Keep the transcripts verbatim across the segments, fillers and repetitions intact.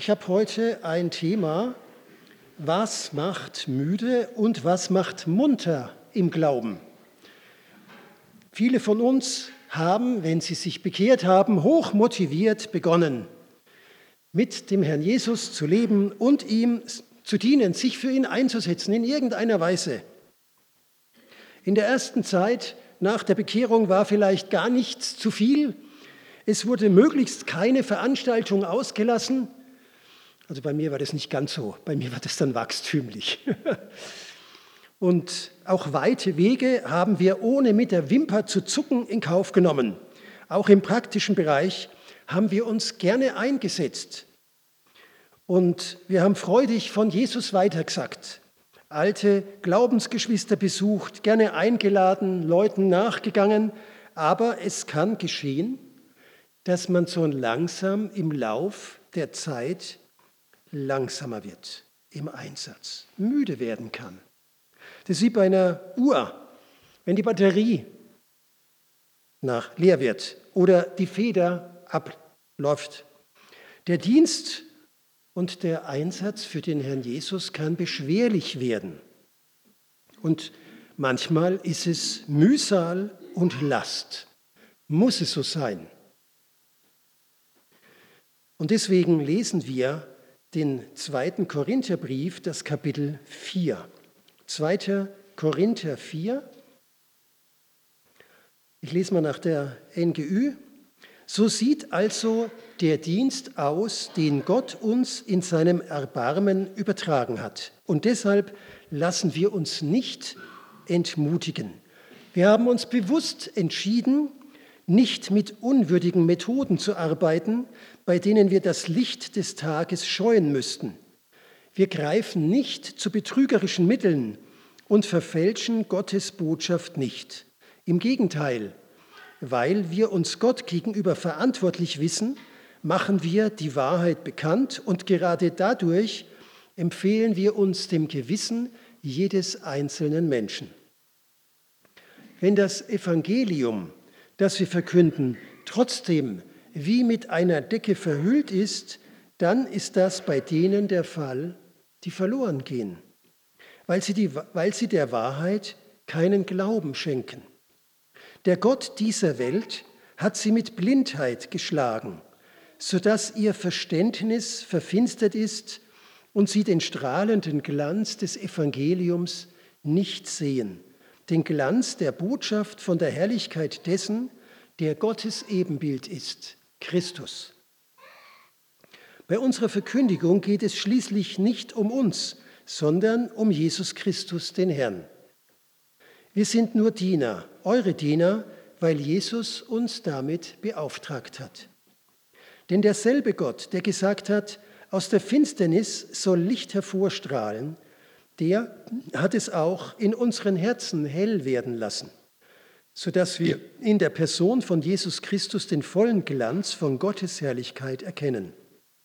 Ich habe heute ein Thema, was macht müde und was macht munter im Glauben? Viele von uns haben, wenn sie sich bekehrt haben, hoch motiviert begonnen, mit dem Herrn Jesus zu leben und ihm zu dienen, sich für ihn einzusetzen in irgendeiner Weise. In der ersten Zeit nach der Bekehrung war vielleicht gar nichts zu viel. Es wurde möglichst keine Veranstaltung ausgelassen. Also bei mir war das nicht ganz so, bei mir war das dann wachstümlich. Und auch weite Wege haben wir ohne mit der Wimper zu zucken in Kauf genommen. Auch im praktischen Bereich haben wir uns gerne eingesetzt. Und wir haben freudig von Jesus weitergesagt, alte Glaubensgeschwister besucht, gerne eingeladen, Leuten nachgegangen. Aber es kann geschehen, dass man so langsam im Lauf der Zeit langsamer wird im Einsatz, müde werden kann. Das ist wie bei einer Uhr, wenn die Batterie nach leer wird oder die Feder abläuft. Der Dienst und der Einsatz für den Herrn Jesus kann beschwerlich werden. Und manchmal ist es Mühsal und Last. Muss es so sein? Und deswegen lesen wir den zweiten Korintherbrief, das Kapitel vier. zweiter Korinther vier. Ich lese mal nach der N G Ü. So sieht also der Dienst aus, den Gott uns in seinem Erbarmen übertragen hat. Und deshalb lassen wir uns nicht entmutigen. Wir haben uns bewusst entschieden, nicht mit unwürdigen Methoden zu arbeiten, bei denen wir das Licht des Tages scheuen müssten. Wir greifen nicht zu betrügerischen Mitteln und verfälschen Gottes Botschaft nicht. Im Gegenteil, weil wir uns Gott gegenüber verantwortlich wissen, machen wir die Wahrheit bekannt und gerade dadurch empfehlen wir uns dem Gewissen jedes einzelnen Menschen. Wenn das Evangelium, das wir verkünden, trotzdem wie mit einer Decke verhüllt ist, dann ist das bei denen der Fall, die verloren gehen, weil sie, die, weil sie der Wahrheit keinen Glauben schenken. Der Gott dieser Welt hat sie mit Blindheit geschlagen, sodass ihr Verständnis verfinstert ist und sie den strahlenden Glanz des Evangeliums nicht sehen, den Glanz der Botschaft von der Herrlichkeit dessen, der Gottes Ebenbild ist, Christus. Bei unserer Verkündigung geht es schließlich nicht um uns, sondern um Jesus Christus, den Herrn. Wir sind nur Diener, eure Diener, weil Jesus uns damit beauftragt hat. Denn derselbe Gott, der gesagt hat, aus der Finsternis soll Licht hervorstrahlen, der hat es auch in unseren Herzen hell werden lassen, sodass wir in der Person von Jesus Christus den vollen Glanz von Gottes Herrlichkeit erkennen.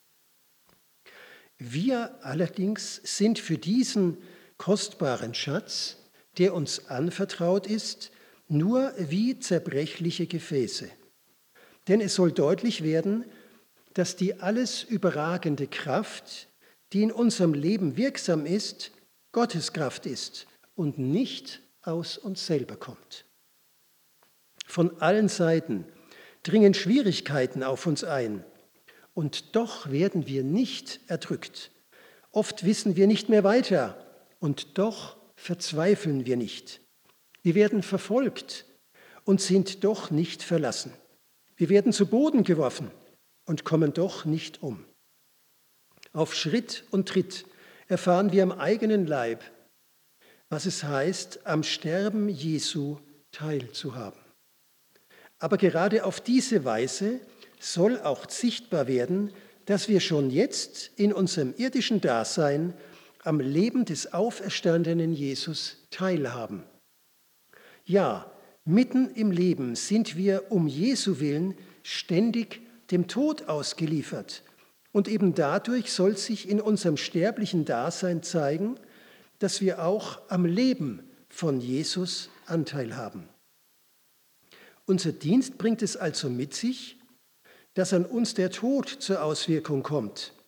Wir allerdings sind für diesen kostbaren Schatz, der uns anvertraut ist, nur wie zerbrechliche Gefäße. Denn es soll deutlich werden, dass die alles überragende Kraft, die in unserem Leben wirksam ist, Gottes Kraft ist und nicht aus uns selber kommt. Von allen Seiten dringen Schwierigkeiten auf uns ein und doch werden wir nicht erdrückt. Oft wissen wir nicht mehr weiter und doch verzweifeln wir nicht. Wir werden verfolgt und sind doch nicht verlassen. Wir werden zu Boden geworfen und kommen doch nicht um. Auf Schritt und Tritt erfahren wir am eigenen Leib, was es heißt, am Sterben Jesu teilzuhaben. Aber gerade auf diese Weise soll auch sichtbar werden, dass wir schon jetzt in unserem irdischen Dasein am Leben des auferstandenen Jesus teilhaben. Ja, mitten im Leben sind wir um Jesu willen ständig dem Tod ausgeliefert. Und eben dadurch soll sich in unserem sterblichen Dasein zeigen, dass wir auch am Leben von Jesus Anteil haben. Unser Dienst bringt es also mit sich, dass an uns der Tod zur Auswirkung kommt.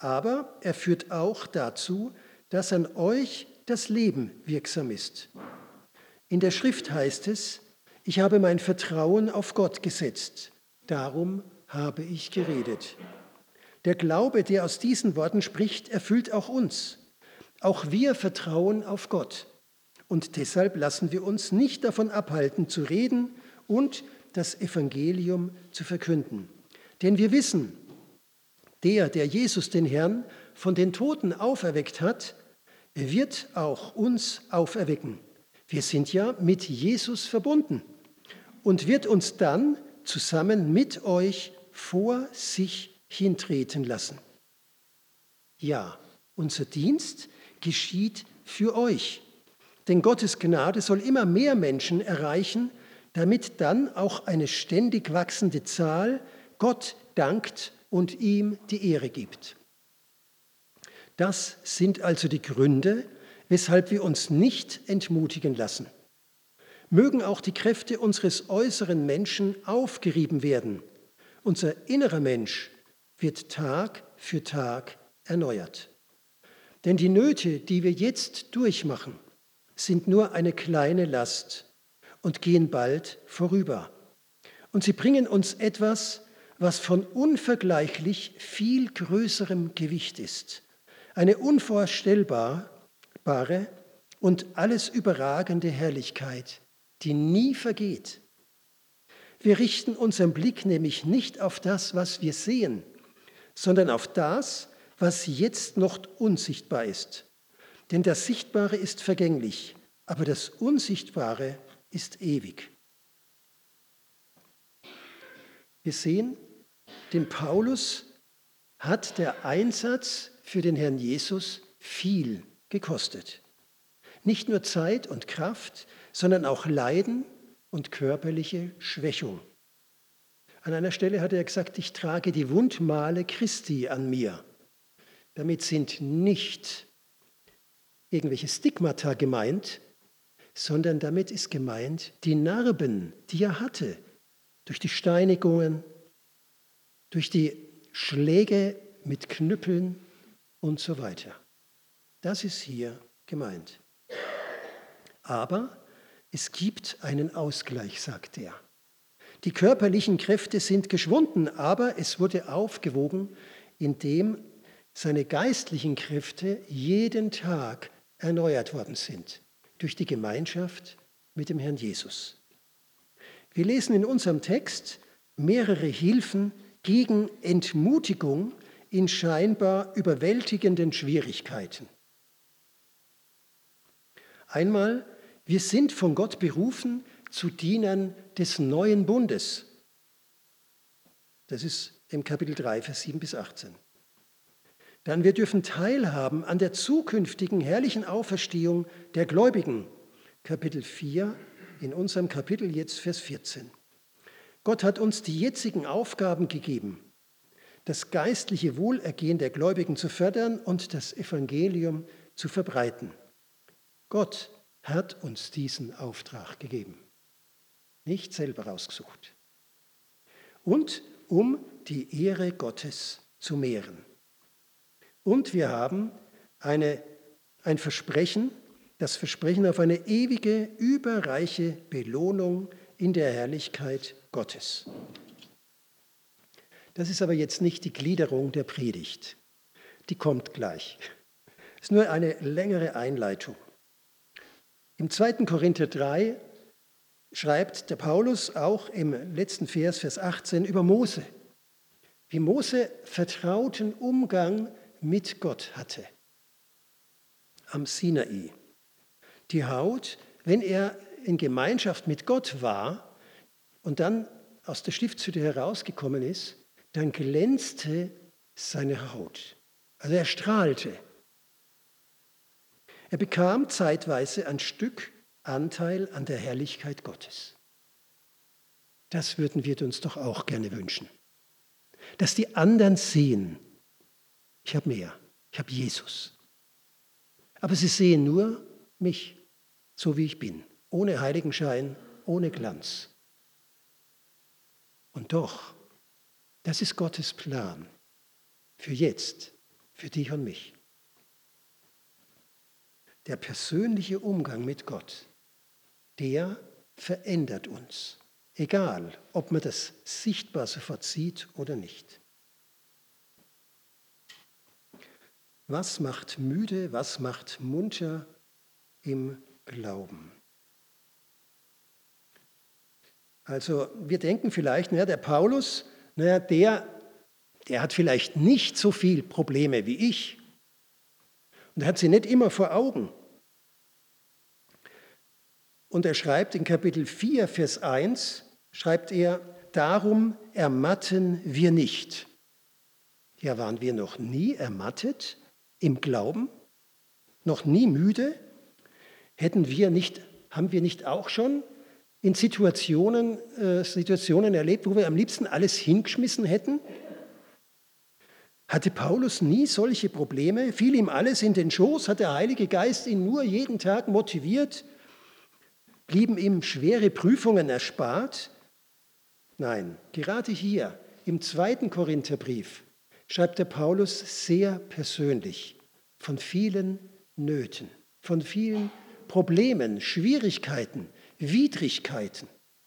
aber er führt auch dazu, dass an euch das Leben wirksam ist. In der Schrift heißt es, ich habe mein Vertrauen auf Gott gesetzt, darum habe ich geredet. Der Glaube, der aus diesen Worten spricht, erfüllt auch uns. Auch wir vertrauen auf Gott. Und deshalb lassen wir uns nicht davon abhalten, zu reden und das Evangelium zu verkünden. Denn wir wissen, der, der Jesus den Herrn von den Toten auferweckt hat, wird auch uns auferwecken. Wir sind ja mit Jesus verbunden und wird uns dann zusammen mit euch vor sich hintreten lassen. Ja, unser Dienst geschieht für euch, denn Gottes Gnade soll immer mehr Menschen erreichen, damit dann auch eine ständig wachsende Zahl Gott dankt und ihm die Ehre gibt. Das sind also die Gründe, weshalb wir uns nicht entmutigen lassen. Mögen auch die Kräfte unseres äußeren Menschen aufgerieben werden. Unser innerer Mensch wird Tag für Tag erneuert. Denn die Nöte, die wir jetzt durchmachen, sind nur eine kleine Last und gehen bald vorüber. Und sie bringen uns etwas, was von unvergleichlich viel größerem Gewicht ist. Eine unvorstellbare und alles überragende Herrlichkeit, die nie vergeht. Wir richten unseren Blick nämlich nicht auf das, was wir sehen, sondern auf das, was jetzt noch unsichtbar ist. Denn das Sichtbare ist vergänglich, aber das Unsichtbare ist ewig. Wir sehen, dem Paulus hat der Einsatz für den Herrn Jesus viel gekostet. Nicht nur Zeit und Kraft, sondern auch Leiden und körperliche Schwächung. An einer Stelle hat er gesagt, ich trage die Wundmale Christi an mir. Damit sind nicht irgendwelche Stigmata gemeint, sondern damit ist gemeint die Narben, die er hatte, durch die Steinigungen, durch die Schläge mit Knüppeln und so weiter. Das ist hier gemeint. Aber es gibt einen Ausgleich, sagt er. Die körperlichen Kräfte sind geschwunden, aber es wurde aufgewogen, indem seine geistlichen Kräfte jeden Tag erneuert worden sind durch die Gemeinschaft mit dem Herrn Jesus. Wir lesen in unserem Text mehrere Hilfen gegen Entmutigung in scheinbar überwältigenden Schwierigkeiten. Einmal, wir sind von Gott berufen zu Dienern des neuen Bundes. Das ist im Kapitel drei, Vers sieben bis achtzehn. Dann wir dürfen teilhaben an der zukünftigen herrlichen Auferstehung der Gläubigen. Kapitel vier, in unserem Kapitel jetzt Vers vierzehn. Gott hat uns die jetzigen Aufgaben gegeben, das geistliche Wohlergehen der Gläubigen zu fördern und das Evangelium zu verbreiten. Gott hat uns diesen Auftrag gegeben, nicht selber rausgesucht. Und um die Ehre Gottes zu mehren. Und wir haben eine, ein Versprechen, das Versprechen auf eine ewige, überreiche Belohnung in der Herrlichkeit Gottes. Das ist aber jetzt nicht die Gliederung der Predigt. Die kommt gleich. Es ist nur eine längere Einleitung. Im zweiten Korinther drei schreibt der Paulus auch im letzten Vers, Vers achtzehn, über Mose. Wie Mose vertrauten Umgang mit Gott hatte. Am Sinai. Die Haut, wenn er in Gemeinschaft mit Gott war und dann aus der Stiftshütte herausgekommen ist, dann glänzte seine Haut. Also er strahlte. Er bekam zeitweise ein Stück Anteil an der Herrlichkeit Gottes. Das würden wir uns doch auch gerne wünschen. Dass die anderen sehen, ich habe mehr, ich habe Jesus. Aber sie sehen nur mich, so wie ich bin, ohne Heiligenschein, ohne Glanz. Und doch, das ist Gottes Plan für jetzt, für dich und mich. Der persönliche Umgang mit Gott, der verändert uns, egal ob man das sichtbar sofort sieht oder nicht. Was macht müde, was macht munter im Glauben? Also wir denken vielleicht, naja, der Paulus, naja, der, der hat vielleicht nicht so viele Probleme wie ich. Und er hat sie nicht immer vor Augen. Und er schreibt in Kapitel vier, Vers eins, schreibt er, darum ermatten wir nicht. Ja, waren wir noch nie ermattet im Glauben? Noch nie müde? Hätten wir nicht, haben wir nicht auch schon in Situationen, äh, Situationen erlebt, wo wir am liebsten alles hingeschmissen hätten? Hatte Paulus nie solche Probleme? Fiel ihm alles in den Schoß? Hat der Heilige Geist ihn nur jeden Tag motiviert? Blieben ihm schwere Prüfungen erspart? Nein, gerade hier im zweiten Korintherbrief schreibt der Paulus sehr persönlich von vielen Nöten, von vielen Problemen, Schwierigkeiten, Widrigkeiten.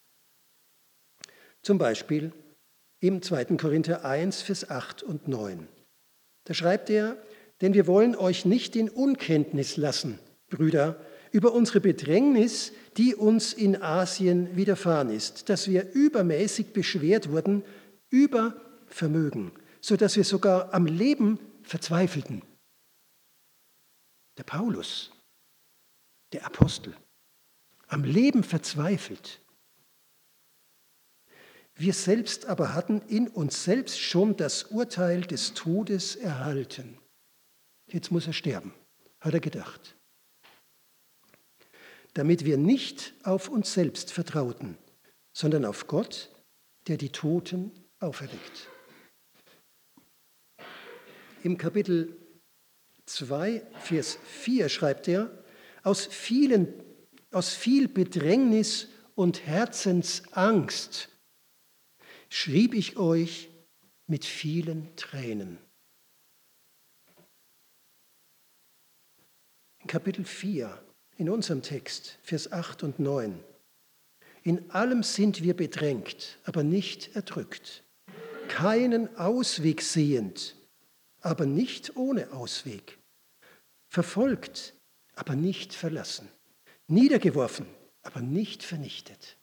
Zum Beispiel im zweiten Korinther eins, Vers acht und neun. Da schreibt er, denn wir wollen euch nicht in Unkenntnis lassen, Brüder, über unsere Bedrängnis, die uns in Asien widerfahren ist, dass wir übermäßig beschwert wurden, über Vermögen, sodass wir sogar am Leben verzweifelten. Der Paulus, der Apostel, am Leben verzweifelt. Wir selbst aber hatten in uns selbst schon das Urteil des Todes erhalten. Jetzt muss er sterben, hat er gedacht. Damit wir nicht auf uns selbst vertrauten, sondern auf Gott, der die Toten auferweckt. Im Kapitel zwei, Vers vier schreibt er, aus, vielen, aus viel Bedrängnis und Herzensangst schrieb ich euch mit vielen Tränen. In Kapitel vier, in unserem Text, Vers acht und neun. In allem sind wir bedrängt, aber nicht erdrückt. Keinen Ausweg sehend, aber nicht ohne Ausweg. Verfolgt, aber nicht verlassen. Niedergeworfen, aber nicht vernichtet.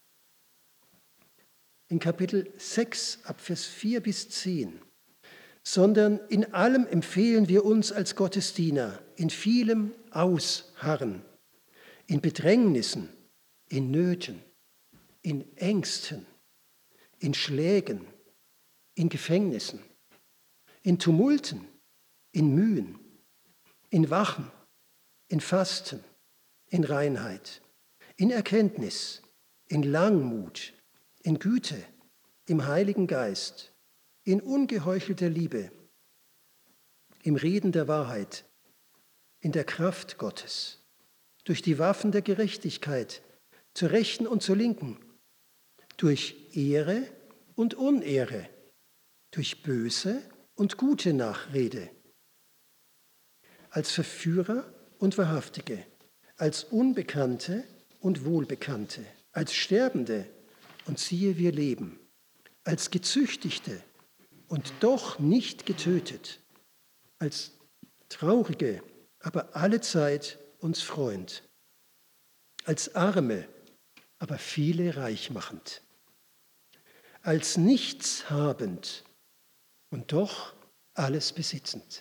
In Kapitel sechs, ab Vers vier bis zehn. Sondern in allem empfehlen wir uns als Gottesdiener, in vielem ausharren, in Bedrängnissen, in Nöten, in Ängsten, in Schlägen, in Gefängnissen, in Tumulten, in Mühen, in Wachen, in Fasten, in Reinheit, in Erkenntnis, in Langmut, in Güte, im Heiligen Geist, in ungeheuchelter Liebe, im Reden der Wahrheit, in der Kraft Gottes, durch die Waffen der Gerechtigkeit, zur Rechten und zur Linken, durch Ehre und Unehre, durch böse und gute Nachrede, als Verführer und Wahrhaftige, als Unbekannte und Wohlbekannte, als Sterbende und siehe, wir leben, als Gezüchtigte und doch nicht getötet, als Traurige, aber allezeit uns freuend, als Arme, aber viele reich machend, als nichts habend und doch alles besitzend.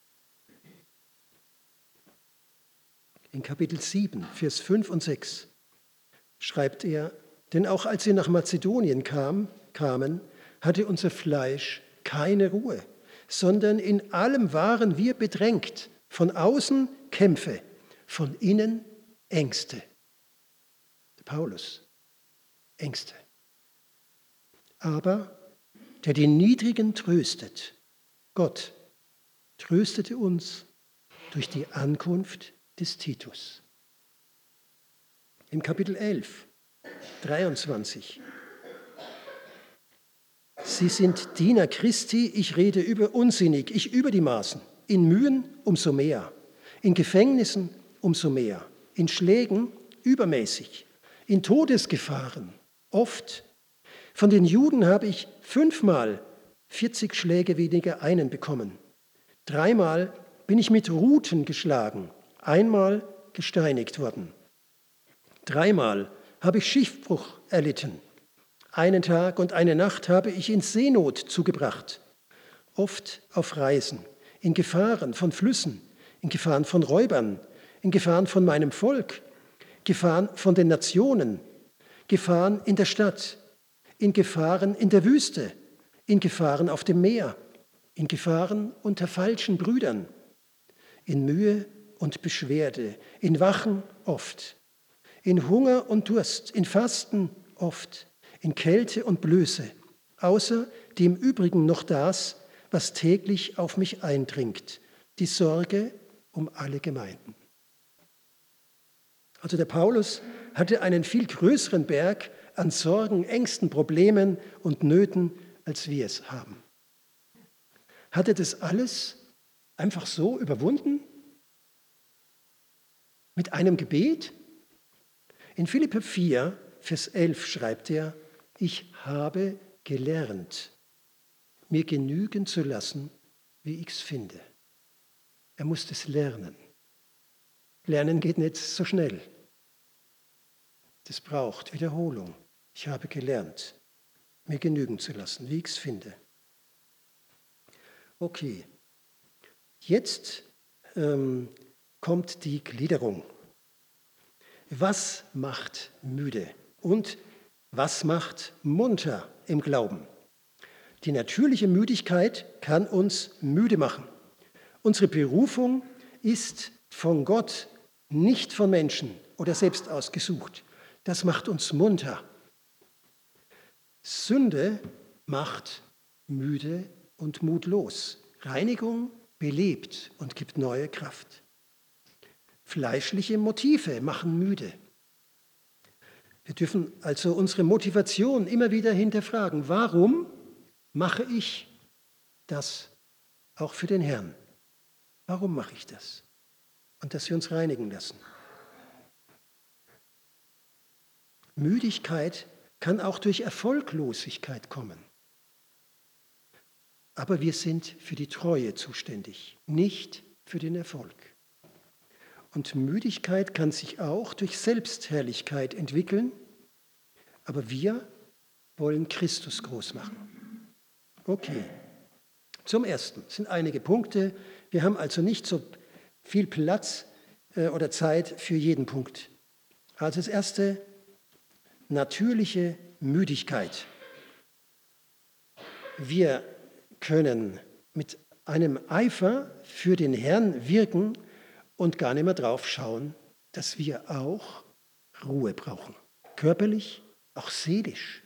In Kapitel sieben, Vers fünf und sechs schreibt er, denn auch als wir nach Mazedonien kam, kamen, hatte unser Fleisch keine Ruhe, sondern in allem waren wir bedrängt, von außen Kämpfe, von innen Ängste. Paulus, Ängste. Aber der den Niedrigen tröstet, Gott, tröstete uns durch die Ankunft des Titus. Im Kapitel elf, dreiundzwanzig. Sie sind Diener Christi, ich rede über unsinnig, ich über die Maßen. in Mühen umso mehr, in Gefängnissen umso mehr, in Schlägen übermäßig, in Todesgefahren oft. Von den Juden habe ich fünfmal vierzig Schläge weniger einen bekommen. Dreimal bin ich mit Ruten geschlagen, einmal gesteinigt worden. Dreimal habe ich Schiffbruch erlitten. Einen Tag und eine Nacht habe ich in Seenot zugebracht. Oft auf Reisen, in Gefahren von Flüssen, in Gefahren von Räubern, in Gefahren von meinem Volk, Gefahren von den Nationen, Gefahren in der Stadt, in Gefahren in der Wüste, in Gefahren auf dem Meer, in Gefahren unter falschen Brüdern, in Mühe und Beschwerde, in Wachen oft, in Hunger und Durst, in Fasten oft, in Kälte und Blöße, außer dem Übrigen noch das, was täglich auf mich eindringt, die Sorge um alle Gemeinden. Also der Paulus hatte einen viel größeren Berg an Sorgen, Ängsten, Problemen und Nöten, als wir es haben. Hat er das alles einfach so überwunden? Mit einem Gebet? In Philipper vier, Vers elf schreibt er, ich habe gelernt, mir genügen zu lassen, wie ich es finde. Er musste es lernen. Lernen geht nicht so schnell. Das braucht Wiederholung. Ich habe gelernt, mir genügen zu lassen, wie ich es finde. Okay, jetzt ähm, kommt die Gliederung. Was macht müde und was macht munter im Glauben? Die natürliche Müdigkeit kann uns müde machen. Unsere Berufung ist von Gott, nicht von Menschen oder selbst ausgesucht. Das macht uns munter. Sünde macht müde und mutlos. Reinigung belebt und gibt neue Kraft. Fleischliche Motive machen müde. Wir dürfen also unsere Motivation immer wieder hinterfragen. Warum mache ich das auch für den Herrn? Warum mache ich das? Und dass wir uns reinigen lassen. Müdigkeit kann auch durch Erfolglosigkeit kommen. Aber wir sind für die Treue zuständig, nicht für den Erfolg. Und Müdigkeit kann sich auch durch Selbstherrlichkeit entwickeln, aber wir wollen Christus groß machen. Okay, zum Ersten sind einige Punkte. Wir haben also nicht so viel Platz äh, oder Zeit für jeden Punkt. Also das Erste, natürliche Müdigkeit. Wir können mit einem Eifer für den Herrn wirken und gar nicht mehr drauf schauen, dass wir auch Ruhe brauchen. Körperlich, auch seelisch.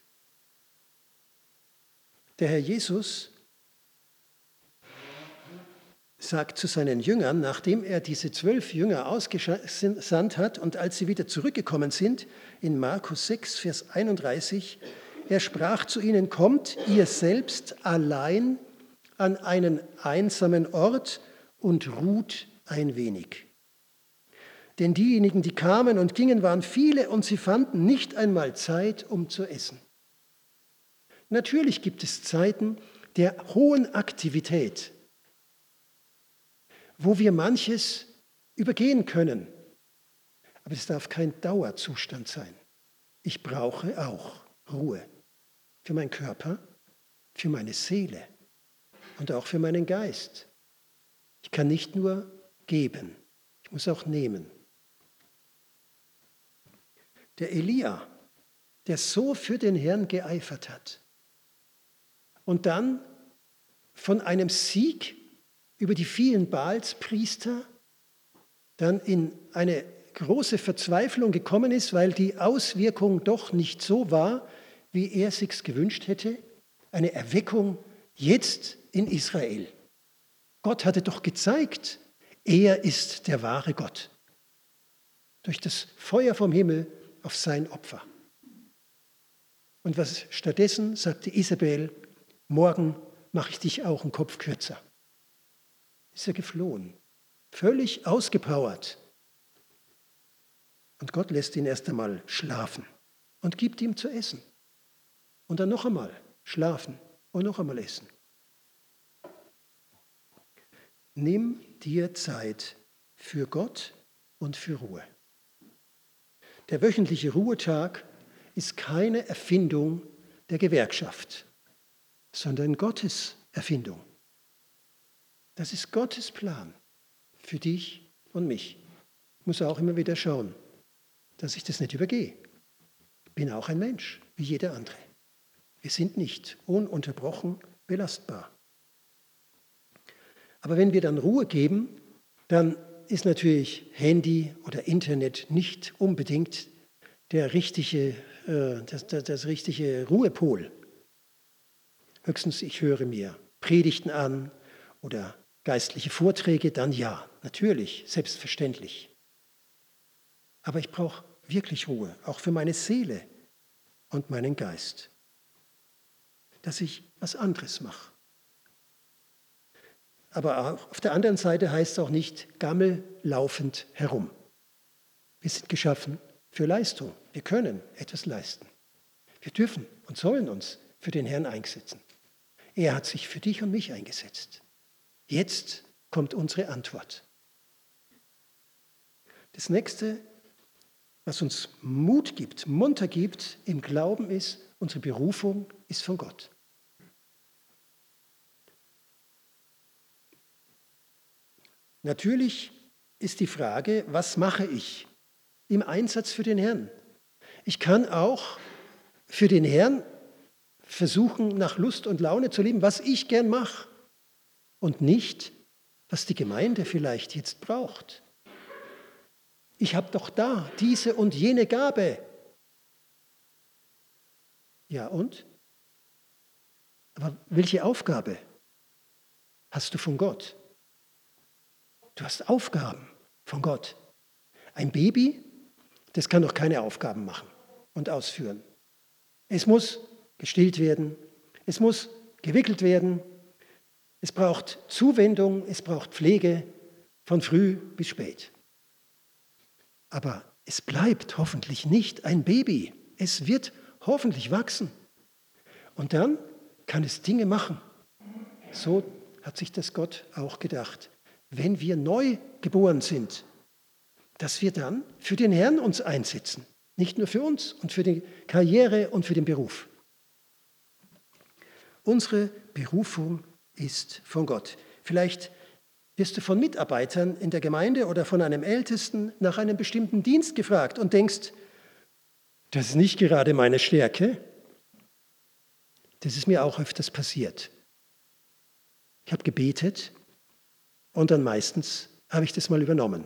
Der Herr Jesus sagt zu seinen Jüngern, nachdem er diese zwölf Jünger ausgesandt hat und als sie wieder zurückgekommen sind, in Markus sechs, Vers einunddreißig, er sprach zu ihnen, kommt ihr selbst allein an einen einsamen Ort und ruht ein wenig. Denn diejenigen, die kamen und gingen, waren viele und sie fanden nicht einmal Zeit, um zu essen. Natürlich gibt es Zeiten der hohen Aktivität, wo wir manches übergehen können. Aber es darf kein Dauerzustand sein. Ich brauche auch Ruhe für meinen Körper, für meine Seele und auch für meinen Geist. Ich kann nicht nur geben, ich muss auch nehmen. Der Elia, der so für den Herrn geeifert hat und dann von einem Sieg über die vielen Baalspriester dann in eine große Verzweiflung gekommen ist, weil die Auswirkung doch nicht so war, wie er sich's gewünscht hätte. Eine Erweckung jetzt in Israel. Gott hatte doch gezeigt, er ist der wahre Gott. Durch das Feuer vom Himmel auf sein Opfer. Und was stattdessen sagte Isabel, morgen mache ich dich auch einen Kopf kürzer. ist er geflohen, völlig ausgepowert. Und Gott lässt ihn erst einmal schlafen und gibt ihm zu essen. Und dann noch einmal schlafen und noch einmal essen. Nimm dir Zeit für Gott und für Ruhe. Der wöchentliche Ruhetag ist keine Erfindung der Gewerkschaft, sondern Gottes Erfindung. Das ist Gottes Plan für dich und mich. Ich muss auch immer wieder schauen, dass ich das nicht übergehe. Ich bin auch ein Mensch, wie jeder andere. Wir sind nicht ununterbrochen belastbar. Aber wenn wir dann Ruhe geben, dann ist natürlich Handy oder Internet nicht unbedingt der richtige, äh, das, das, das richtige Ruhepol. Höchstens ich höre mir Predigten an oder geistliche Vorträge, dann ja, natürlich, selbstverständlich. Aber ich brauche wirklich Ruhe, auch für meine Seele und meinen Geist, dass ich was anderes mache. Aber auf der anderen Seite heißt es auch nicht gammellaufend herum. Wir sind geschaffen für Leistung. Wir können etwas leisten. Wir dürfen und sollen uns für den Herrn einsetzen. Er hat sich für dich und mich eingesetzt. Jetzt kommt unsere Antwort. Das nächste, was uns Mut gibt, munter gibt im Glauben ist, unsere Berufung ist von Gott. Natürlich ist die Frage, was mache ich im Einsatz für den Herrn? Ich kann auch für den Herrn versuchen, nach Lust und Laune zu leben, was ich gern mache und nicht, was die Gemeinde vielleicht jetzt braucht. Ich habe doch da diese und jene Gabe. Ja und? Aber welche Aufgabe hast du von Gott? Du hast Aufgaben von Gott. Ein Baby, das kann doch keine Aufgaben machen und ausführen. Es muss gestillt werden, es muss gewickelt werden, es braucht Zuwendung, es braucht Pflege von früh bis spät. Aber es bleibt hoffentlich nicht ein Baby. Es wird hoffentlich wachsen. Und dann kann es Dinge machen. So hat sich das Gott auch gedacht. Wenn wir neu geboren sind, dass wir dann für den Herrn uns einsetzen. Nicht nur für uns und für die Karriere und für den Beruf. Unsere Berufung ist von Gott. Vielleicht wirst du von Mitarbeitern in der Gemeinde oder von einem Ältesten nach einem bestimmten Dienst gefragt und denkst, das ist nicht gerade meine Stärke. Das ist mir auch öfters passiert. Ich habe gebetet und dann meistens habe ich das mal übernommen.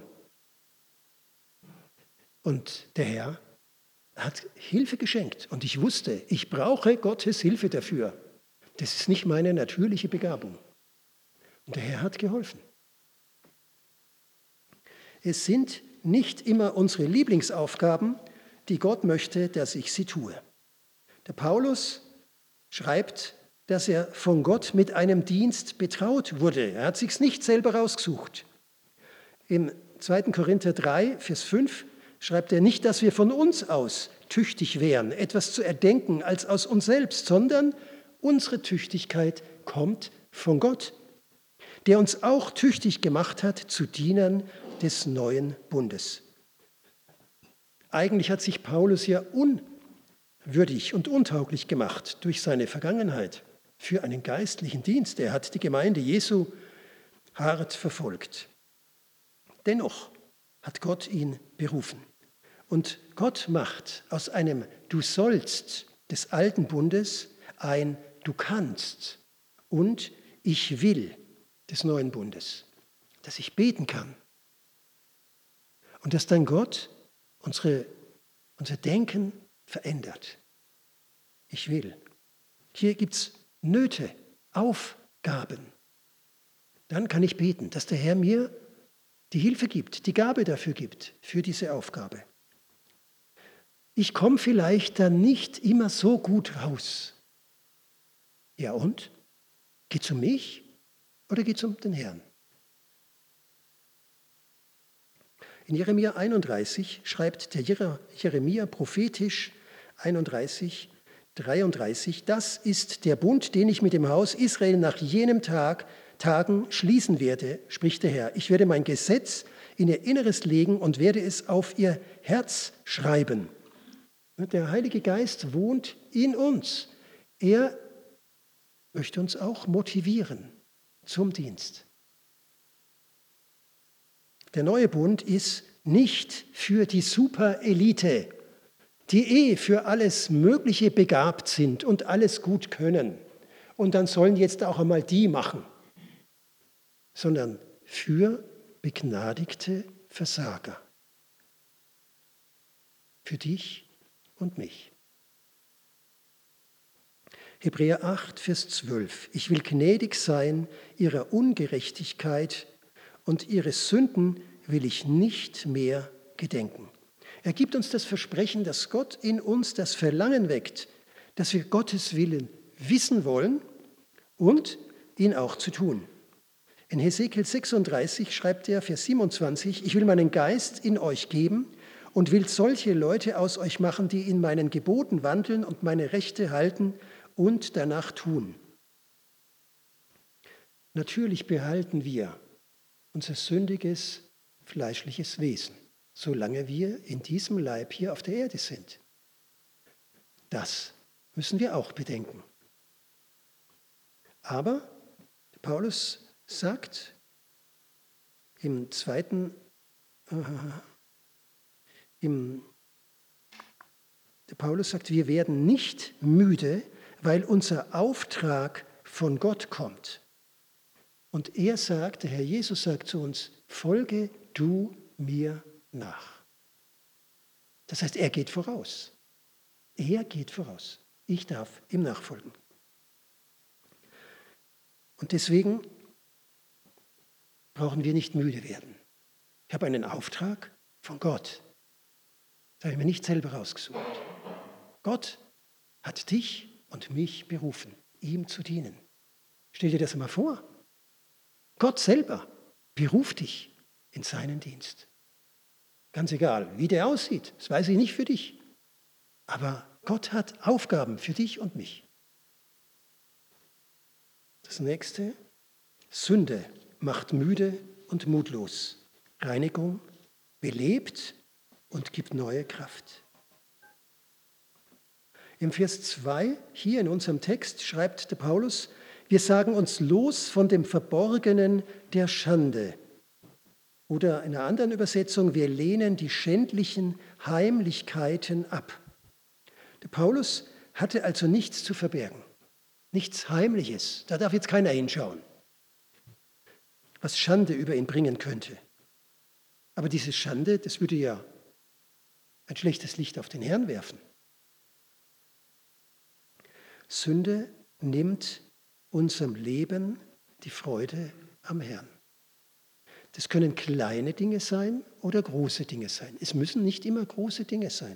Und der Herr hat Hilfe geschenkt und ich wusste, ich brauche Gottes Hilfe dafür. Das ist nicht meine natürliche Begabung. Und der Herr hat geholfen. Es sind nicht immer unsere Lieblingsaufgaben, die Gott möchte, dass ich sie tue. Der Paulus schreibt, dass er von Gott mit einem Dienst betraut wurde. Er hat es sich nicht selber rausgesucht. Im zweiten Korinther drei, Vers fünf schreibt er nicht, dass wir von uns aus tüchtig wären, etwas zu erdenken als aus uns selbst, sondern unsere Tüchtigkeit kommt von Gott, der uns auch tüchtig gemacht hat zu Dienern des neuen Bundes. Eigentlich hat sich Paulus ja unwürdig und untauglich gemacht durch seine Vergangenheit für einen geistlichen Dienst. Er hat die Gemeinde Jesu hart verfolgt. Dennoch hat Gott ihn berufen. Und Gott macht aus einem Du sollst des alten Bundes ein Du kannst und Ich will des neuen Bundes, dass ich beten kann. Und dass dann Gott unsere, unser Denken verändert. Ich will. Hier gibt es Nöte, Aufgaben. Dann kann ich beten, dass der Herr mir die Hilfe gibt, die Gabe dafür gibt, für diese Aufgabe. Ich komme vielleicht dann nicht immer so gut raus. Ja und? Geht es um mich oder geht es um den Herrn? In Jeremia einunddreißig schreibt der Jeremia prophetisch einunddreißig, dreiunddreißig, das ist der Bund, den ich mit dem Haus Israel nach jenem Tag, Tagen schließen werde, spricht der Herr. Ich werde mein Gesetz in ihr Inneres legen und werde es auf ihr Herz schreiben. Und der Heilige Geist wohnt in uns. Er möchte uns auch motivieren zum Dienst. Der neue Bund ist nicht für die Superelite, die eh für alles Mögliche begabt sind und alles gut können. Und dann sollen jetzt auch einmal die machen, sondern für begnadigte Versager. Für dich und mich. Hebräer acht, Vers zwölf. Ich will gnädig sein ihrer Ungerechtigkeit und ihre Sünden will ich nicht mehr gedenken. Er gibt uns das Versprechen, dass Gott in uns das Verlangen weckt, dass wir Gottes Willen wissen wollen und ihn auch zu tun. In Hesekiel sechsunddreißig schreibt er, Vers siebenundzwanzig, ich will meinen Geist in euch geben und will solche Leute aus euch machen, die in meinen Geboten wandeln und meine Rechte halten und danach tun. Natürlich behalten wir unser sündiges, fleischliches Wesen, solange wir in diesem Leib hier auf der Erde sind. Das müssen wir auch bedenken. Aber Paulus sagt im zweiten, äh, im, der Paulus sagt, wir werden nicht müde, weil unser Auftrag von Gott kommt. Und er sagt, der Herr Jesus sagt zu uns, folge du mir nach. Das heißt, er geht voraus. Er geht voraus. Ich darf ihm nachfolgen. Und deswegen brauchen wir nicht müde werden. Ich habe einen Auftrag von Gott. Das habe ich mir nicht selber rausgesucht. Gott hat dich und mich berufen, ihm zu dienen. Stell dir das mal vor. Gott selber beruft dich in seinen Dienst. Ganz egal, wie der aussieht, das weiß ich nicht für dich. Aber Gott hat Aufgaben für dich und mich. Das nächste, Sünde macht müde und mutlos. Reinigung belebt und gibt neue Kraft. Im Vers zwei, hier in unserem Text, schreibt der Paulus, wir sagen uns los von dem Verborgenen der Schande. Oder in einer anderen Übersetzung, wir lehnen die schändlichen Heimlichkeiten ab. Der Paulus hatte also nichts zu verbergen, nichts Heimliches. Da darf jetzt keiner hinschauen, was Schande über ihn bringen könnte. Aber diese Schande, das würde ja ein schlechtes Licht auf den Herrn werfen. Sünde nimmt unserem Leben die Freude am Herrn. Das können kleine Dinge sein oder große Dinge sein. Es müssen nicht immer große Dinge sein.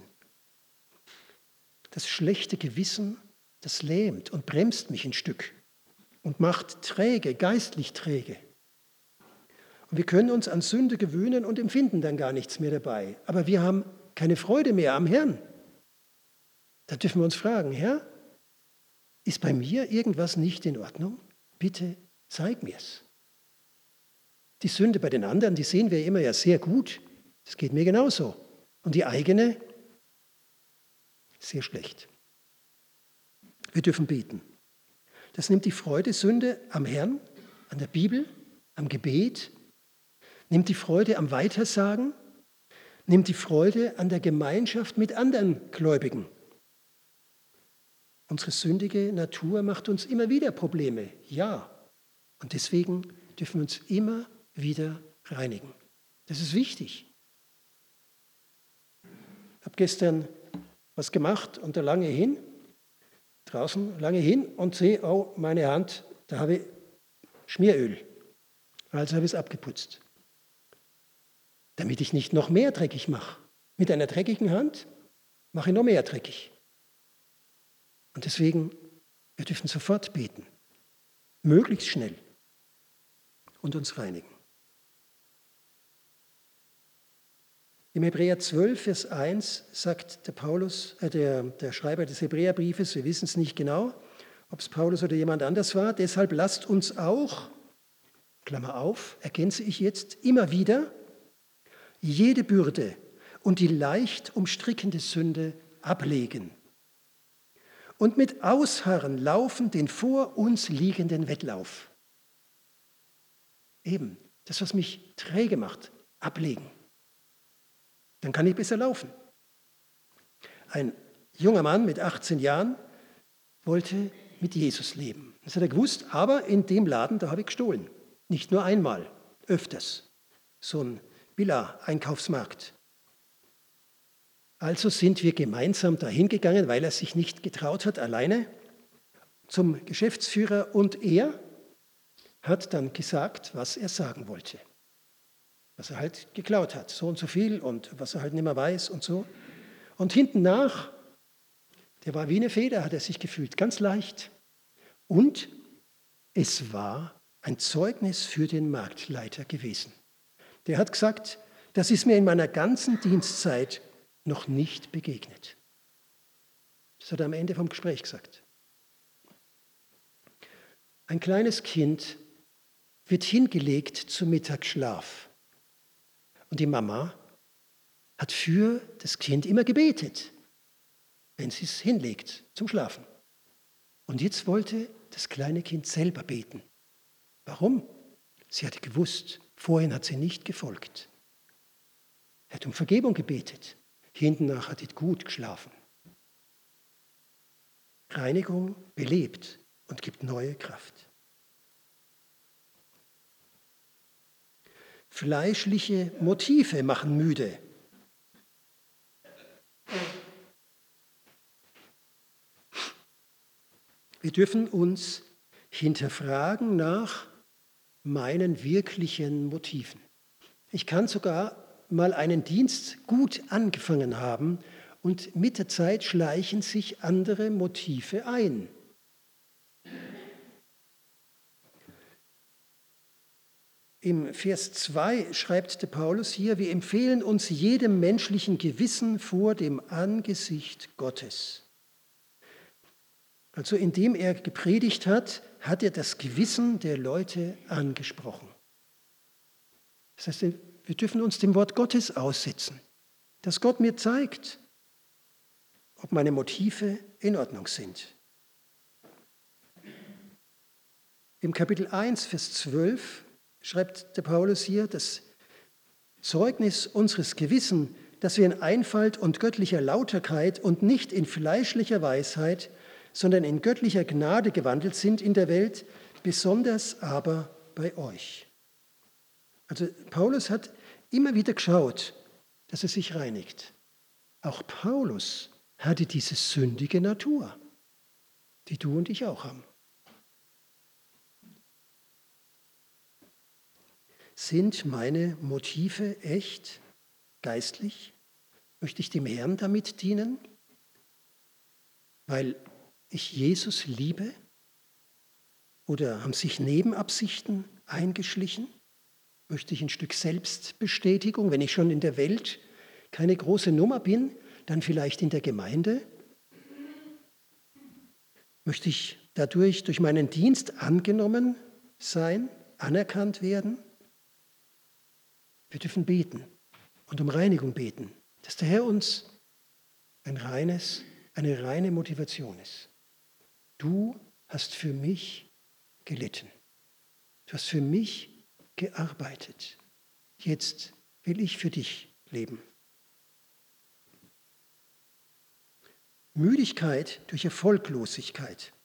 Das schlechte Gewissen, das lähmt und bremst mich ein Stück und macht träge, geistlich träge. Und wir können uns an Sünde gewöhnen und empfinden dann gar nichts mehr dabei. Aber wir haben keine Freude mehr am Herrn. Da dürfen wir uns fragen, Herr, ist bei mir irgendwas nicht in Ordnung? Bitte zeig mir's. Die Sünde bei den anderen, die sehen wir immer ja sehr gut. Das geht mir genauso. Und die eigene, sehr schlecht. Wir dürfen beten. Das nimmt die Freude, Sünde am Herrn, an der Bibel, am Gebet, nimmt die Freude am Weitersagen, nimmt die Freude an der Gemeinschaft mit anderen Gläubigen. Unsere sündige Natur macht uns immer wieder Probleme, ja. Und deswegen dürfen wir uns immer wieder reinigen. Das ist wichtig. Ich habe gestern was gemacht und da lange hin, draußen lange hin und sehe, oh, meine Hand, da habe ich Schmieröl. Also habe ich es abgeputzt. Damit ich nicht noch mehr dreckig mache. Mit einer dreckigen Hand mache ich noch mehr dreckig. Und deswegen, wir dürfen sofort beten. Möglichst schnell. Und uns reinigen. Im Hebräer zwölf, Vers eins sagt der Paulus, äh der, der Schreiber des Hebräerbriefes, wir wissen es nicht genau, ob es Paulus oder jemand anders war, deshalb lasst uns auch, Klammer auf, ergänze ich jetzt, immer wieder jede Bürde und die leicht umstrickende Sünde ablegen und mit Ausharren laufen den vor uns liegenden Wettlauf. Eben, das, was mich träge macht, ablegen. Dann kann ich besser laufen. Ein junger Mann mit achtzehn Jahren wollte mit Jesus leben. Das hat er gewusst, aber in dem Laden, da habe ich gestohlen. Nicht nur einmal, öfters. So ein Villa-Einkaufsmarkt. Also sind wir gemeinsam dahin gegangen, weil er sich nicht getraut hat, alleine zum Geschäftsführer, und er hat dann gesagt, was er sagen wollte. Was er halt geklaut hat, so und so viel und was er halt nicht mehr weiß und so. Und hinten nach, der war wie eine Feder, hat er sich gefühlt, ganz leicht. Und es war ein Zeugnis für den Marktleiter gewesen. Der hat gesagt, das ist mir in meiner ganzen Dienstzeit noch nicht begegnet. Das hat er am Ende vom Gespräch gesagt. Ein kleines Kind wird hingelegt zum Mittagsschlaf. Und die Mama hat für das Kind immer gebetet, wenn sie es hinlegt zum Schlafen. Und jetzt wollte das kleine Kind selber beten. Warum? Sie hatte gewusst, vorhin hat sie nicht gefolgt. Er hat um Vergebung gebetet. Hinten nach hat sie gut geschlafen. Reinigung belebt und gibt neue Kraft. Fleischliche Motive machen müde. Wir dürfen uns hinterfragen nach meinen wirklichen Motiven. Ich kann sogar mal einen Dienst gut angefangen haben und mit der Zeit schleichen sich andere Motive ein. Im Vers zwei schreibt der Paulus hier, wir empfehlen uns jedem menschlichen Gewissen vor dem Angesicht Gottes. Also indem er gepredigt hat, hat er das Gewissen der Leute angesprochen. Das heißt, wir dürfen uns dem Wort Gottes aussetzen, dass Gott mir zeigt, ob meine Motive in Ordnung sind. Im Kapitel eins, Vers zwölf schreibt der Paulus hier, das Zeugnis unseres Gewissens, dass wir in Einfalt und göttlicher Lauterkeit und nicht in fleischlicher Weisheit, sondern in göttlicher Gnade gewandelt sind in der Welt, besonders aber bei euch. Also Paulus hat immer wieder geschaut, dass er sich reinigt. Auch Paulus hatte diese sündige Natur, die du und ich auch haben. Sind meine Motive echt, geistlich? Möchte ich dem Herrn damit dienen? Weil ich Jesus liebe? Oder haben sich Nebenabsichten eingeschlichen? Möchte ich ein Stück Selbstbestätigung, wenn ich schon in der Welt keine große Nummer bin, dann vielleicht in der Gemeinde? Möchte ich dadurch durch meinen Dienst angenommen sein, anerkannt werden? Wir dürfen beten und um Reinigung beten, dass der Herr uns ein reines, eine reine Motivation ist. Du hast für mich gelitten. Du hast für mich gearbeitet. Jetzt will ich für dich leben. Müdigkeit durch Erfolglosigkeit.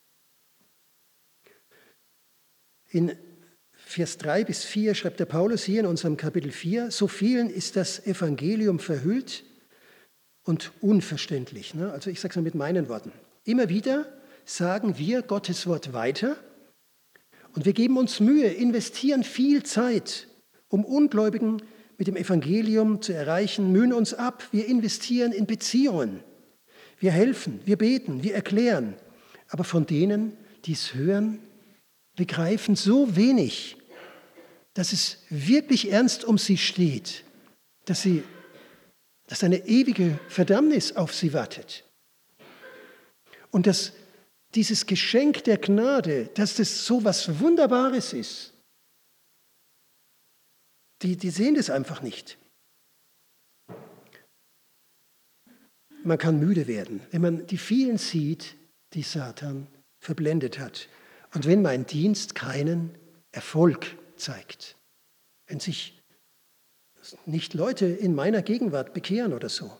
In Vers drei bis vier schreibt der Paulus hier in unserem Kapitel vier, so vielen ist das Evangelium verhüllt und unverständlich. Also ich sage es mal mit meinen Worten. Immer wieder sagen wir Gottes Wort weiter und wir geben uns Mühe, investieren viel Zeit, um Ungläubigen mit dem Evangelium zu erreichen, mühen uns ab, wir investieren in Beziehungen, wir helfen, wir beten, wir erklären. Aber von denen, die es hören, begreifen so wenig, dass es wirklich ernst um sie steht, dass sie dass eine ewige Verdammnis auf sie wartet. Und dass dieses Geschenk der Gnade, dass das so was Wunderbares ist, die, die sehen das einfach nicht. Man kann müde werden, wenn man die vielen sieht, die Satan verblendet hat. Und wenn mein Dienst keinen Erfolg zeigt. Wenn sich nicht Leute in meiner Gegenwart bekehren oder so.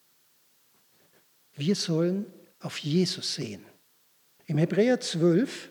Wir sollen auf Jesus sehen. Im Hebräer zwölf,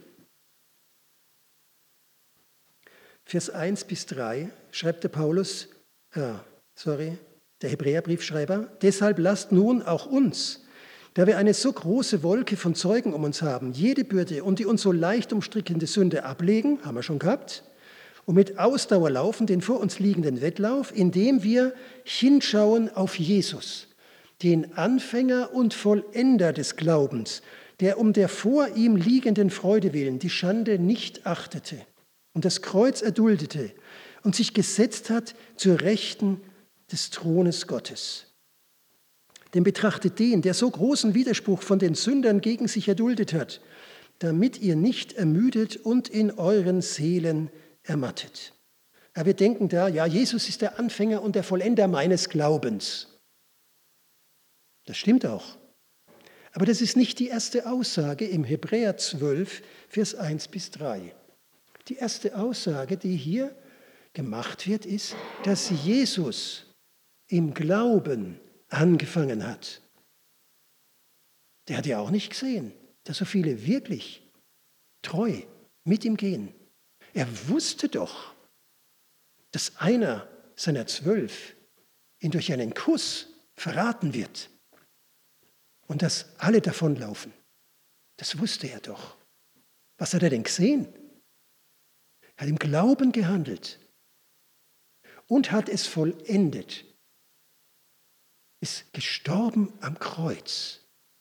Vers eins bis drei, schreibt der Paulus, äh, sorry, der Hebräerbriefschreiber, deshalb lasst nun auch uns, da wir eine so große Wolke von Zeugen um uns haben, jede Bürde und die uns so leicht umstrickende Sünde ablegen, haben wir schon gehabt, und mit Ausdauer laufen den vor uns liegenden Wettlauf, indem wir hinschauen auf Jesus, den Anfänger und Vollender des Glaubens, der um der vor ihm liegenden Freude willen die Schande nicht achtete und das Kreuz erduldete und sich gesetzt hat zur Rechten des Thrones Gottes. Denn betrachtet den, der so großen Widerspruch von den Sündern gegen sich erduldet hat, damit ihr nicht ermüdet und in euren Seelen ermattet. Ja, wir denken da, ja, Jesus ist der Anfänger und der Vollender meines Glaubens. Das stimmt auch. Aber das ist nicht die erste Aussage im Hebräer zwölf, Vers eins bis drei. Die erste Aussage, die hier gemacht wird, ist, dass Jesus im Glauben angefangen hat. Der hat ja auch nicht gesehen, dass so viele wirklich treu mit ihm gehen. Er wusste doch, dass einer seiner zwölf ihn durch einen Kuss verraten wird und dass alle davonlaufen. Das wusste er doch. Was hat er denn gesehen? Er hat im Glauben gehandelt und hat es vollendet. Ist gestorben am Kreuz,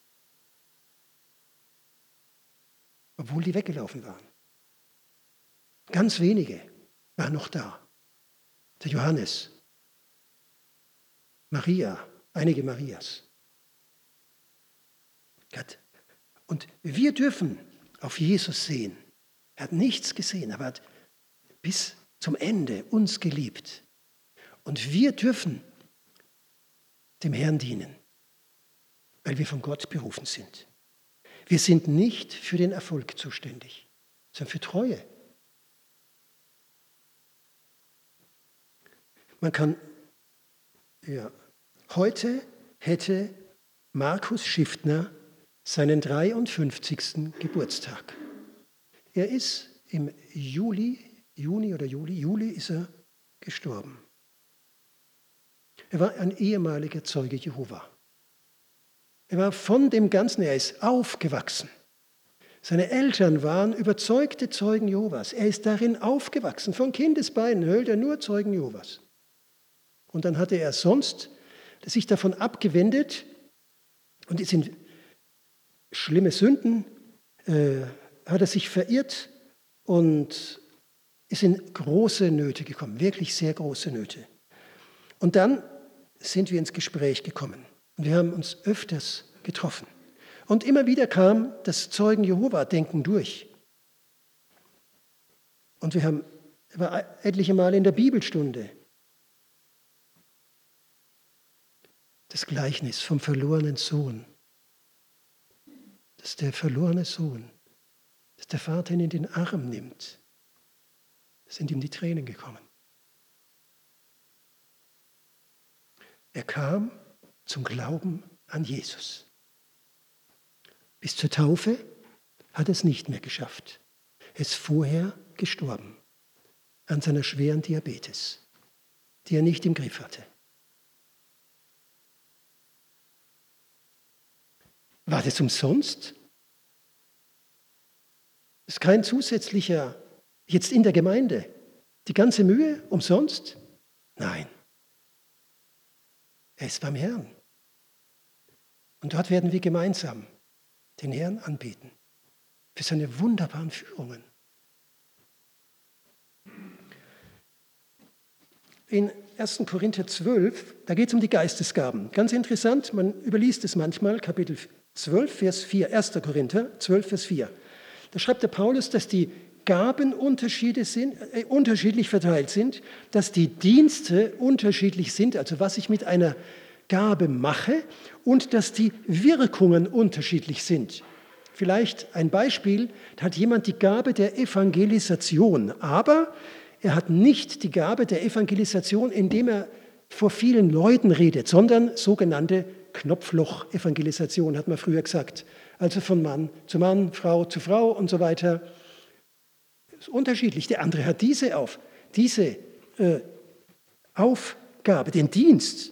obwohl die weggelaufen waren. Ganz wenige waren noch da. Der Johannes, Maria, einige Marias. Und wir dürfen auf Jesus sehen. Er hat nichts gesehen, aber er hat bis zum Ende uns geliebt. Und wir dürfen dem Herrn dienen, weil wir von Gott berufen sind. Wir sind nicht für den Erfolg zuständig, sondern für Treue. Man kann, ja, heute hätte Markus Schiffner seinen dreiundfünfzigsten Geburtstag. Er ist im Juli, Juni oder Juli, Juli ist er gestorben. Er war ein ehemaliger Zeuge Jehova. Er war von dem Ganzen, er ist aufgewachsen. Seine Eltern waren überzeugte Zeugen Jehovas. Er ist darin aufgewachsen. Von Kindesbeinen hört er nur Zeugen Jehovas. Und dann hatte er sonst sich davon abgewendet und ist in schlimme Sünden, äh, hat er sich verirrt und ist in große Nöte gekommen, wirklich sehr große Nöte. Und dann sind wir ins Gespräch gekommen. Und wir haben uns öfters getroffen. Und immer wieder kam das Zeugen Jehova-Denken durch. Und wir haben, er war etliche Male in der Bibelstunde. Das Gleichnis vom verlorenen Sohn. Dass der verlorene Sohn, dass der Vater ihn in den Arm nimmt. Da sind ihm die Tränen gekommen. Er kam zum Glauben an Jesus. Bis zur Taufe hat er es nicht mehr geschafft. Er ist vorher gestorben an seiner schweren Diabetes, die er nicht im Griff hatte. War das umsonst? Das ist kein zusätzlicher, jetzt in der Gemeinde, die ganze Mühe umsonst? Nein. Er ist beim Herrn. Und dort werden wir gemeinsam den Herrn anbeten für seine wunderbaren Führungen. In ersten Korinther zwölf, da geht es um die Geistesgaben. Ganz interessant, man überliest es manchmal, Kapitel zwölf, Vers vier, erster Korinther zwölf, Vers vier. Da schreibt der Paulus, dass die Gaben Unterschiede sind, äh, unterschiedlich verteilt sind, dass die Dienste unterschiedlich sind, also was ich mit einer Gabe mache, und dass die Wirkungen unterschiedlich sind. Vielleicht ein Beispiel, da hat jemand die Gabe der Evangelisation, aber er hat nicht die Gabe der Evangelisation, indem er vor vielen Leuten redet, sondern sogenannte Knopfloch-Evangelisation, hat man früher gesagt. Also von Mann zu Mann, Frau zu Frau und so weiter. Das ist unterschiedlich. Der andere hat diese, auf, diese äh, Aufgabe, den Dienst.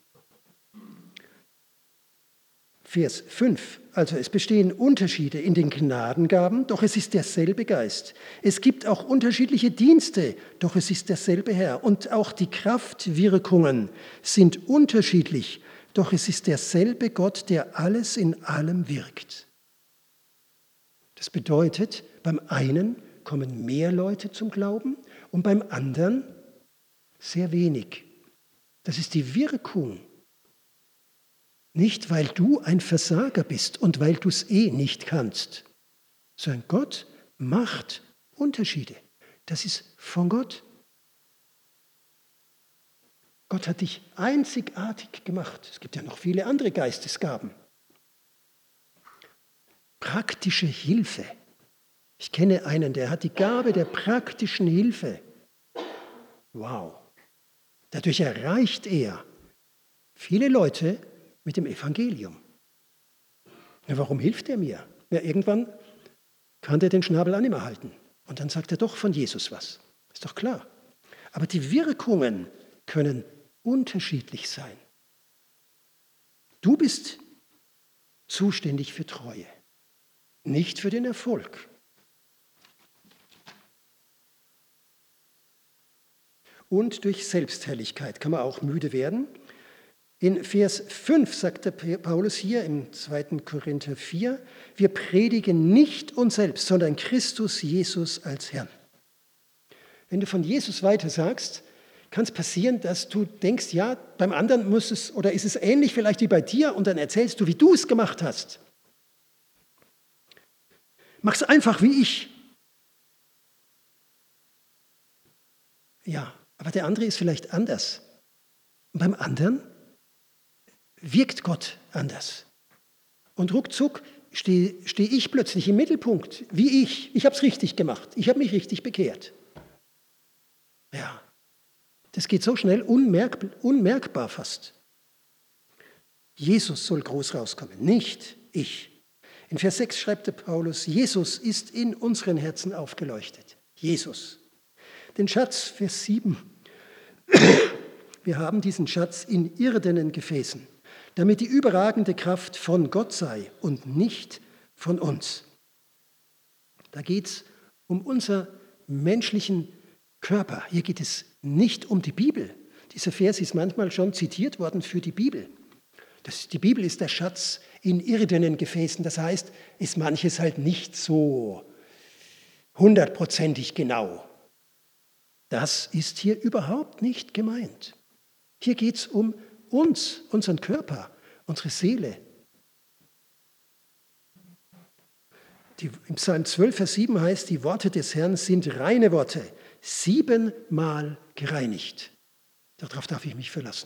Vers fünf. Also es bestehen Unterschiede in den Gnadengaben, doch es ist derselbe Geist. Es gibt auch unterschiedliche Dienste, doch es ist derselbe Herr. Und auch die Kraftwirkungen sind unterschiedlich, doch es ist derselbe Gott, der alles in allem wirkt. Das bedeutet, beim einen kommen mehr Leute zum Glauben und beim anderen sehr wenig. Das ist die Wirkung. Nicht, weil du ein Versager bist und weil du es eh nicht kannst, sondern Gott macht Unterschiede. Das ist von Gott. Gott hat dich einzigartig gemacht. Es gibt ja noch viele andere Geistesgaben. Praktische Hilfe. Ich kenne einen, der hat die Gabe der praktischen Hilfe. Wow. Dadurch erreicht er viele Leute mit dem Evangelium. Ja, warum hilft er mir? Ja, irgendwann kann der den Schnabel auch nicht mehr halten. Und dann sagt er doch von Jesus was. Ist doch klar. Aber die Wirkungen können unterschiedlich sein. Du bist zuständig für Treue, nicht für den Erfolg. Und durch Selbstherrlichkeit kann man auch müde werden. In Vers fünf sagt der Paulus hier im zweiten Korinther vier, wir predigen nicht uns selbst, sondern Christus Jesus als Herrn. Wenn du von Jesus weiter sagst, kann es passieren, dass du denkst, ja, beim anderen muss es, oder ist es ähnlich vielleicht wie bei dir, und dann erzählst du, wie du es gemacht hast. Mach's einfach wie ich. Ja, aber der andere ist vielleicht anders. Und beim anderen wirkt Gott anders. Und ruckzuck stehe steh ich plötzlich im Mittelpunkt, wie ich. Ich habe es richtig gemacht. Ich habe mich richtig bekehrt. Ja, das geht so schnell, unmerk, unmerkbar fast. Jesus soll groß rauskommen, nicht ich. In Vers sechs schreibt der Paulus, Jesus ist in unseren Herzen aufgeleuchtet. Jesus. Den Schatz, Vers sieben. Wir haben diesen Schatz in irdenen Gefäßen, damit die überragende Kraft von Gott sei und nicht von uns. Da geht es um unseren menschlichen Körper. Hier geht es nicht um die Bibel. Dieser Vers ist manchmal schon zitiert worden für die Bibel. Das, die Bibel ist der Schatz in irdenen Gefäßen. Das heißt, ist manches halt nicht so hundertprozentig genau. Das ist hier überhaupt nicht gemeint. Hier geht es um uns, unseren Körper, unsere Seele. Die, im Psalm zwölf, Vers sieben heißt, die Worte des Herrn sind reine Worte, siebenmal gereinigt. Darauf darf ich mich verlassen.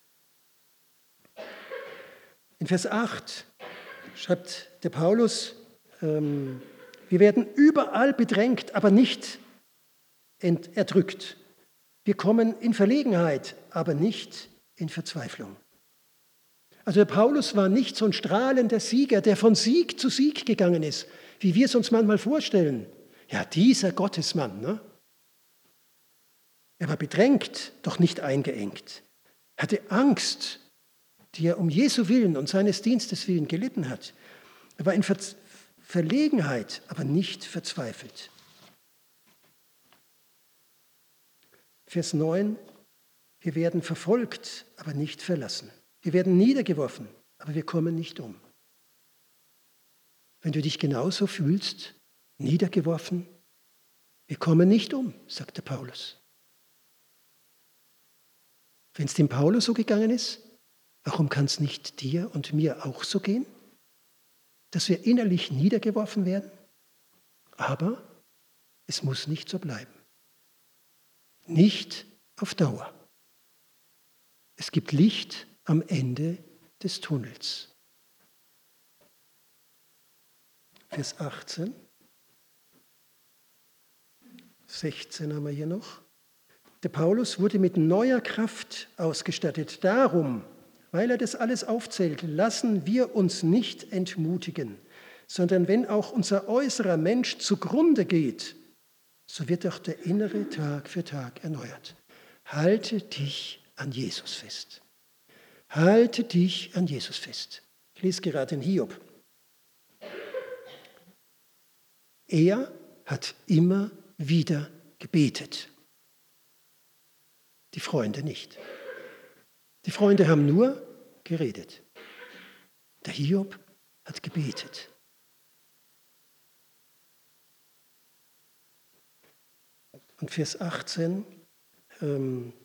In Vers acht schreibt der Paulus, ähm, wir werden überall bedrängt, aber nicht ent- erdrückt. Wir kommen in Verlegenheit, aber nicht in Verzweiflung. Also der Paulus war nicht so ein strahlender Sieger, der von Sieg zu Sieg gegangen ist, wie wir es uns manchmal vorstellen. Ja, dieser Gottesmann, ne? Er war bedrängt, doch nicht eingeengt. Er hatte Angst, die er um Jesu Willen und seines Dienstes willen gelitten hat. Er war in Ver- Verlegenheit, aber nicht verzweifelt. Vers neun, wir werden verfolgt, aber nicht verlassen. Wir werden niedergeworfen, aber wir kommen nicht um. Wenn du dich genauso fühlst, niedergeworfen, wir kommen nicht um, sagt der Paulus. Wenn es dem Paulus so gegangen ist, warum kann es nicht dir und mir auch so gehen? Dass wir innerlich niedergeworfen werden? Aber es muss nicht so bleiben. Nicht auf Dauer. Es gibt Licht am Ende des Tunnels. Vers achtzehn. sechzehn haben wir hier noch. Der Paulus wurde mit neuer Kraft ausgestattet. Darum, weil er das alles aufzählt, lassen wir uns nicht entmutigen, sondern wenn auch unser äußerer Mensch zugrunde geht, so wird auch der innere Tag für Tag erneuert. Halte dich an Jesus fest. Halte dich an Jesus fest. Ich lese gerade in Hiob. Er hat immer wieder gebetet. Die Freunde nicht. Die Freunde haben nur geredet. Der Hiob hat gebetet. Und Vers achtzehn, ähm,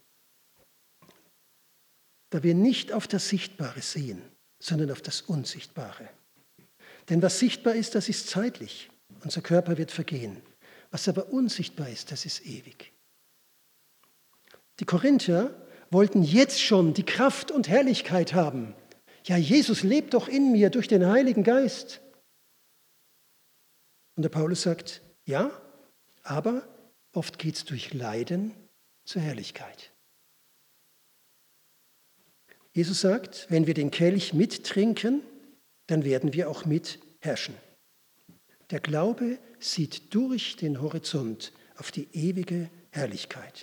da wir nicht auf das Sichtbare sehen, sondern auf das Unsichtbare. Denn was sichtbar ist, das ist zeitlich. Unser Körper wird vergehen. Was aber unsichtbar ist, das ist ewig. Die Korinther wollten jetzt schon die Kraft und Herrlichkeit haben. Ja, Jesus lebt doch in mir durch den Heiligen Geist. Und der Paulus sagt, ja, aber oft geht es durch Leiden zur Herrlichkeit. Jesus sagt, wenn wir den Kelch mittrinken, dann werden wir auch mitherrschen. Der Glaube sieht durch den Horizont auf die ewige Herrlichkeit.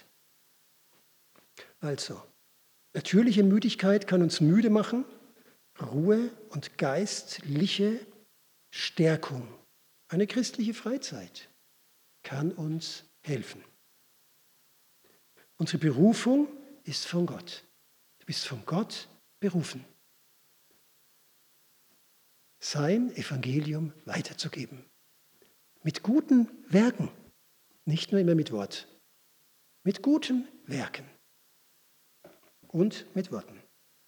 Also, natürliche Müdigkeit kann uns müde machen, Ruhe und geistliche Stärkung, eine christliche Freizeit, kann uns helfen. Unsere Berufung ist von Gott. Du bist von Gott berufen, sein Evangelium weiterzugeben. Mit guten Werken, nicht nur immer mit Wort, mit guten Werken und mit Worten.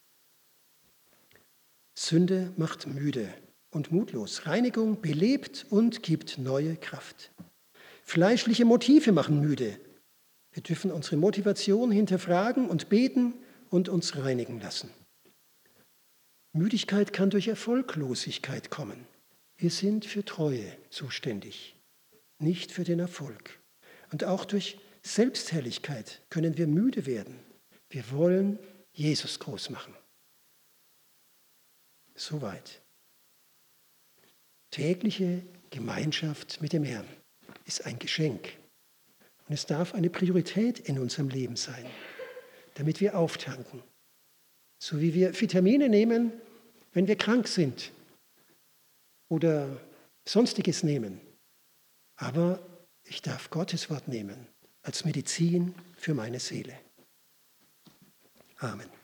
Sünde macht müde und mutlos. Reinigung belebt und gibt neue Kraft. Fleischliche Motive machen müde. Wir dürfen unsere Motivation hinterfragen und beten und uns reinigen lassen. Müdigkeit kann durch Erfolglosigkeit kommen. Wir sind für Treue zuständig, nicht für den Erfolg. Und auch durch Selbstherrlichkeit können wir müde werden. Wir wollen Jesus groß machen. Soweit. Tägliche Gemeinschaft mit dem Herrn ist ein Geschenk. Und es darf eine Priorität in unserem Leben sein, damit wir auftanken. So wie wir Vitamine nehmen, wenn wir krank sind oder Sonstiges nehmen. Aber ich darf Gottes Wort nehmen als Medizin für meine Seele. Amen.